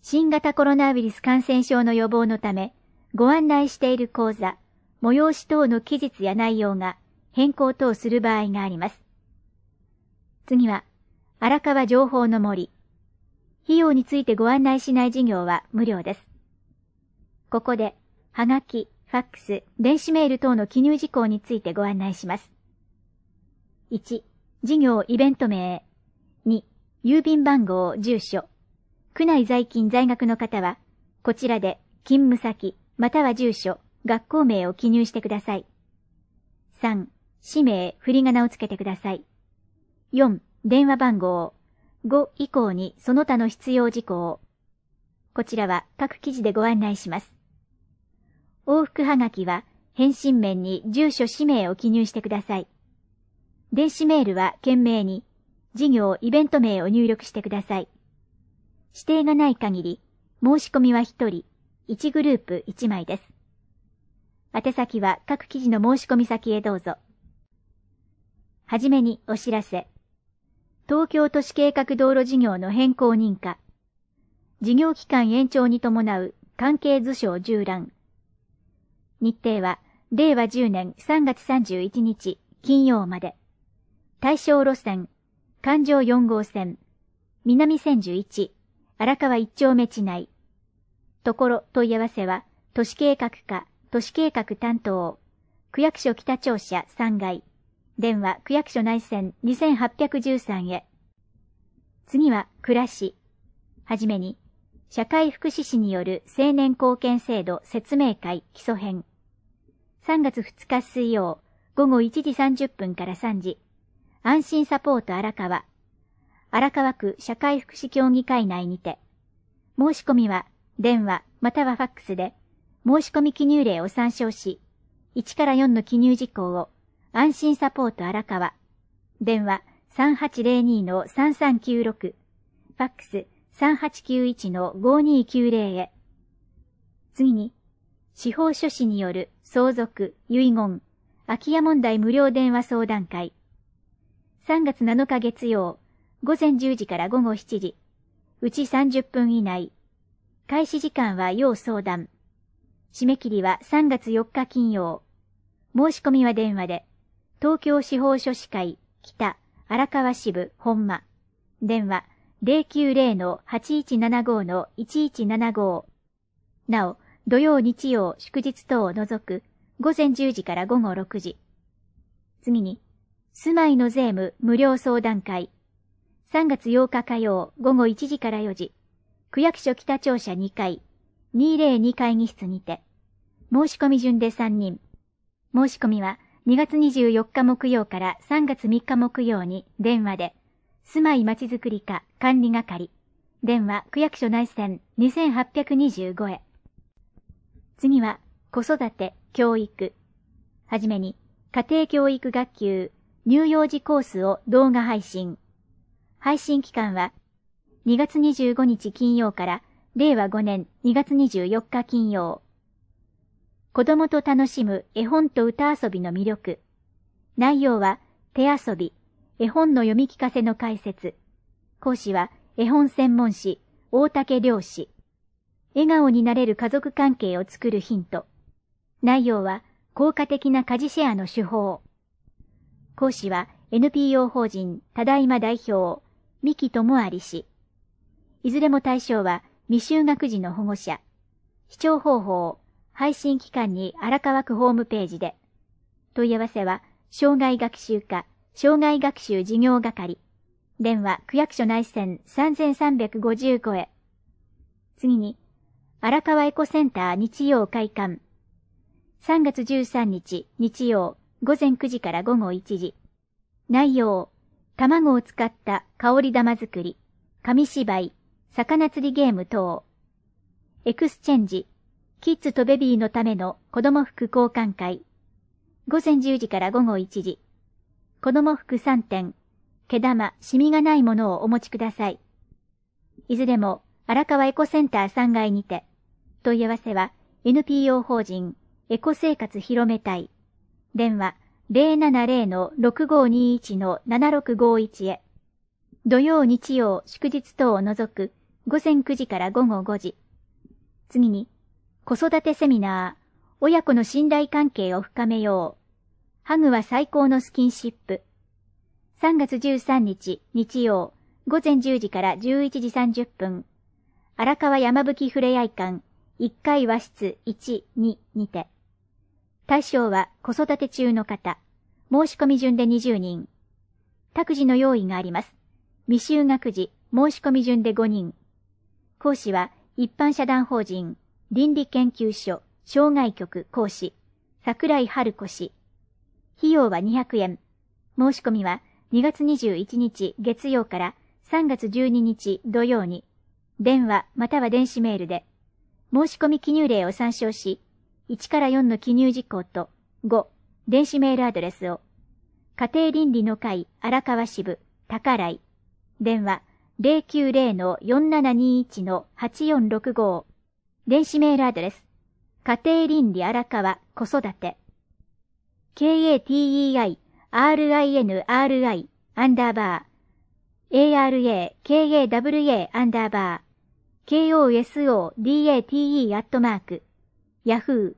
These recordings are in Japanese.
新型コロナウイルス感染症の予防のため、ご案内している講座、催し等の期日や内容が変更等する場合があります。次は、荒川情報の森。費用についてご案内しない事業は無料です。ここで、はがき、ファックス、電子メール等の記入事項についてご案内します。1、事業イベント名。2、郵便番号、住所。区内在勤在学の方は、こちらで勤務先、または住所、学校名を記入してください。3、氏名、振り仮名をつけてください。4、電話番号。5以降にその他の必要事項。こちらは各記事でご案内します。往復はがきは返信面に住所氏名を記入してください。電子メールは件名に事業イベント名を入力してください。指定がない限り申し込みは1人、1グループ1枚です。宛先は各記事の申し込み先へどうぞ。はじめにお知らせ。東京都市計画道路事業の変更認可。事業期間延長に伴う関係図書縦覧。日程は令和10年3月31日金曜まで。対象路線、環状4号線、南千住1、荒川1丁目地内。ところ問い合わせは、都市計画課、都市計画担当、区役所北庁舎3階。電話区役所内線2813へ。次は暮らし。はじめに、社会福祉士による青年貢献制度説明会基礎編。3月2日水曜、午後1時30分から3時。安心サポート荒川。荒川区社会福祉協議会内にて。申し込みは、電話またはファックスで、申し込み記入例を参照し、1から4の記入事項を、安心サポート荒川。電話3802-3396。ファックス3891-5290へ。次に、司法書士による相続、遺言、空き家問題無料電話相談会。3月7日月曜、午前10時から午後7時。うち30分以内。開始時間は要相談。締め切りは3月4日金曜。申し込みは電話で。東京司法書士会、北、荒川支部、本間。電話、090-8175-1175。なお、土曜日曜祝日等を除く、午前10時から午後6時。次に、住まいの税務無料相談会。3月8日火曜午後1時から4時。区役所北庁舎2階、202会議室にて。申し込み順で3人。申し込みは、2月24日木曜から3月3日木曜に電話で、住まいまちづくり課管理係。電話区役所内線2825へ。次は、子育て、教育。はじめに、家庭教育学級、乳幼児コースを動画配信。配信期間は、2月25日金曜から令和5年2月24日金曜。子供と楽しむ絵本と歌遊びの魅力。内容は手遊び、絵本の読み聞かせの解説。講師は絵本専門誌、大竹良氏。笑顔になれる家族関係を作るヒント。内容は効果的な家事シェアの手法。講師は NPO 法人ただいま代表、三木智有氏。いずれも対象は未就学児の保護者。視聴方法、配信期間に荒川区ホームページで。問い合わせは、障害学習課、障害学習事業係。電話区役所内線3355へ。次に、荒川エコセンター日曜開館。3月13日日曜午前9時から午後1時。内容、卵を使った香り玉作り、紙芝居、魚釣りゲーム等。エクスチェンジ、キッズとベビーのための子供服交換会。午前10時から午後1時。子供服3点、毛玉、シミがないものをお持ちください。いずれも荒川エコセンター3階にて。問い合わせは NPO 法人エコ生活広め隊。電話070-6521-7651へ。土曜日曜祝日等を除く午前9時から午後5時。次に、子育てセミナー、親子の信頼関係を深めよう。ハグは最高のスキンシップ。3月13日、日曜、午前10時から11時30分。荒川山吹ふれあい館、1階和室1、2にて。対象は子育て中の方。申し込み順で20人。託児の用意があります。未就学児、申し込み順で5人。講師は一般社団法人、倫理研究所、障害局講師、桜井春子氏。費用は200円。申し込みは2月21日月曜から3月12日土曜に、電話または電子メールで、申し込み記入例を参照し、1から4の記入事項と5、電子メールアドレスを、家庭倫理の会荒川支部、宝井、電話 090-4721-8465、電子メールアドレス、家庭倫理荒川子育て、KATEIRINRI _ARAKAWA KOSODATE Yahoo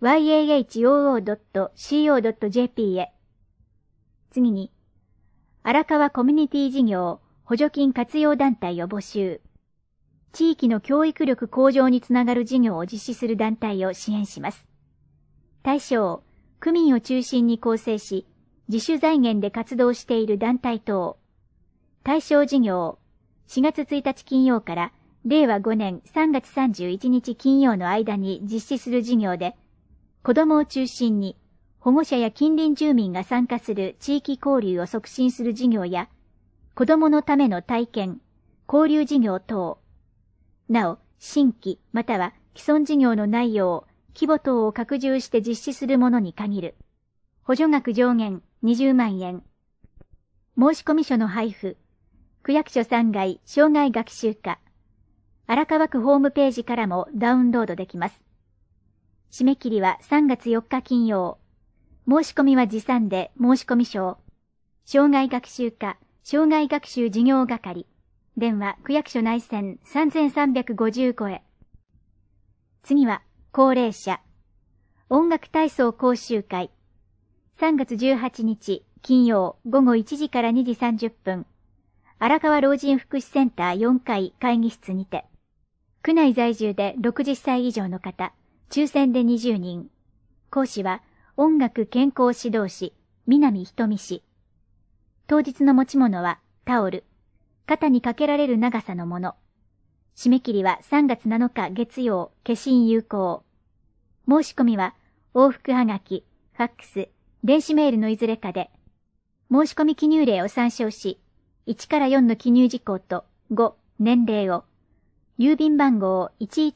yahoo.co.jp へ。次に、荒川コミュニティ事業補助金活用団体を募集。地域の教育力向上につながる事業を実施する団体を支援します。対象、区民を中心に構成し、自主財源で活動している団体等。対象事業、4月1日金曜から令和5年3月31日金曜の間に実施する事業で、子どもを中心に保護者や近隣住民が参加する地域交流を促進する事業や、子どものための体験、交流事業等。なお、新規または既存事業の内容、規模等を拡充して実施するものに限る。補助額上限20万円。申込書の配布。区役所3階障害学習課。荒川区ホームページからもダウンロードできます。締め切りは3月4日金曜。申し込みは持参で申込書を。障害学習課、障害学習事業係。電話区役所内線3355へ。次は、高齢者。音楽体操講習会。3月18日金曜午後1時から2時30分。荒川老人福祉センター4階会議室にて。区内在住で60歳以上の方、抽選で20人。講師は音楽健康指導士、南ひとみ氏。当日の持ち物はタオル。肩にかけられる長さのもの。締め切りは3月7日月曜、消印有効。申し込みは往復はがき、ファックス、電子メールのいずれかで。申し込み記入例を参照し、1から4の記入事項と5、年齢を。郵便番号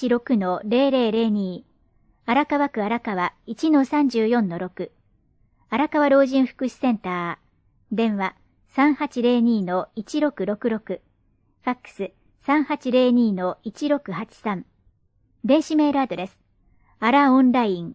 116-0002 荒川区荒川 1-34-6 荒川老人福祉センター電話 3802-1666 ファックス 3802-1683 電子メールアドレスあらオンライン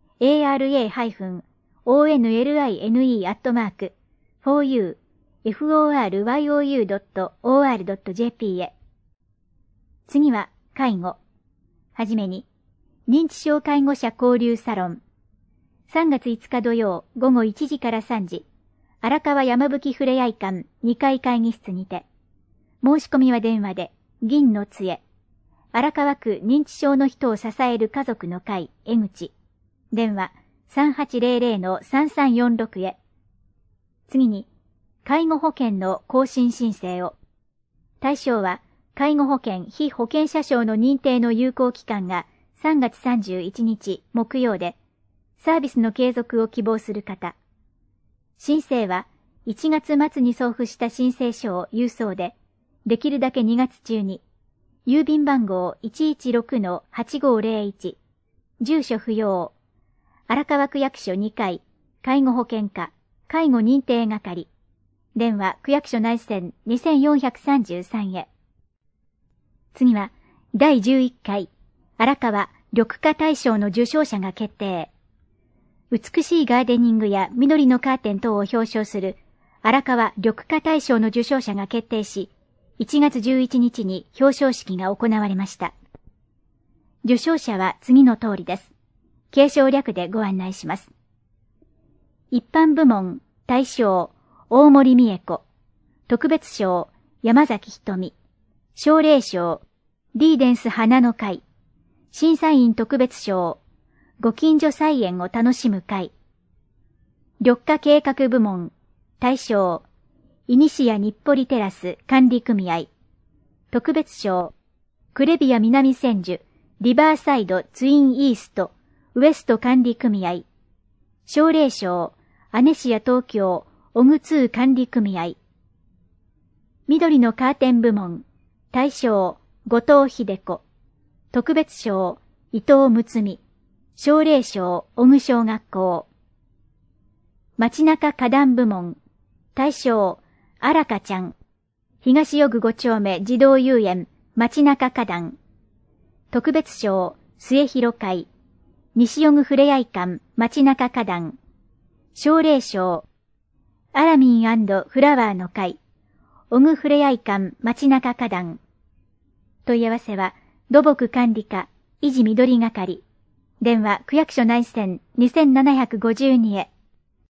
ara-online@4u-foryu.or.jp へ。次は、介護。はじめに、認知症介護者交流サロン。3月5日土曜午後1時から3時、荒川山吹ふれあい館2階会議室にて。申し込みは電話で、銀の杖。荒川区認知症の人を支える家族の会、江口。電話、3800-3346へ。次に、介護保険の更新申請を。対象は、介護保険被保険者証の認定の有効期間が3月31日木曜で、サービスの継続を希望する方。申請は1月末に送付した申請書を郵送で、できるだけ2月中に、郵便番号 116-8501、住所不要、荒川区役所2階、介護保険課、介護認定係、電話区役所内線2433へ。次は、第11回、荒川緑化大賞の受賞者が決定。美しいガーデニングや緑のカーテン等を表彰する荒川緑化大賞の受賞者が決定し、 1月11日に表彰式が行われました。受賞者は次の通りです。継承略でご案内します。一般部門、大賞、大森美恵子。特別賞、山崎瞳。奨励賞、リーデンス花の会。審査員特別賞、ご近所菜園を楽しむ会。緑化計画部門、大賞、イニシア日暮里テラス管理組合。特別賞、クレビア南千住、リバーサイドツインイースト、ウエスト管理組合。奨励賞、アネシア東京、オグツー管理組合。緑のカーテン部門、大賞、後藤秀子。特別賞、伊藤睦美。奨励賞、小具小学校。街中花壇部門、大賞、荒香ちゃん。東予具5丁目児童遊園、街中花壇。特別賞、末広会。西予具ふれあい館、街中花壇。奨励賞、アラミン&フラワーの会。小具ふれあい館、街中花壇。問い合わせは、土木管理課、維持緑係。電話区役所内線2752へ。